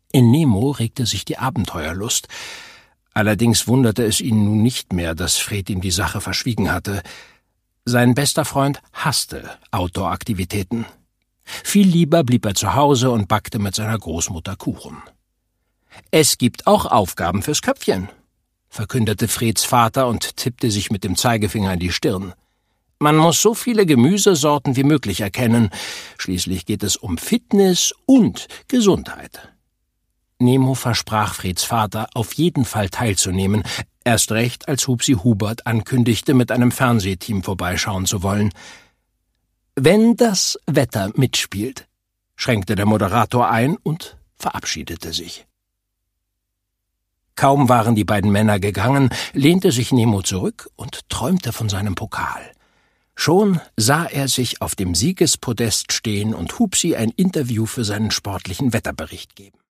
In Nemo regte sich die Abenteuerlust. Allerdings wunderte es ihn nun nicht mehr, dass Fred ihm die Sache verschwiegen hatte. Sein bester Freund hasste Outdoor-Aktivitäten. Viel lieber blieb er zu Hause und backte mit seiner Großmutter Kuchen. »Es gibt auch Aufgaben fürs Köpfchen«, verkündete Freds Vater und tippte sich mit dem Zeigefinger in die Stirn. »Man muss so viele Gemüsesorten wie möglich erkennen. Schließlich geht es um Fitness und Gesundheit.« Nemo versprach Freds Vater, auf jeden Fall teilzunehmen, erst recht, als Hupsi Hubert ankündigte, mit einem Fernsehteam vorbeischauen zu wollen. »Wenn das Wetter mitspielt«, schränkte der Moderator ein und verabschiedete sich. Kaum waren die beiden Männer gegangen, lehnte sich Nemo zurück und träumte von seinem Pokal. Schon sah er sich auf dem Siegespodest stehen und Hupsi ein Interview für seinen sportlichen Wetterbericht geben.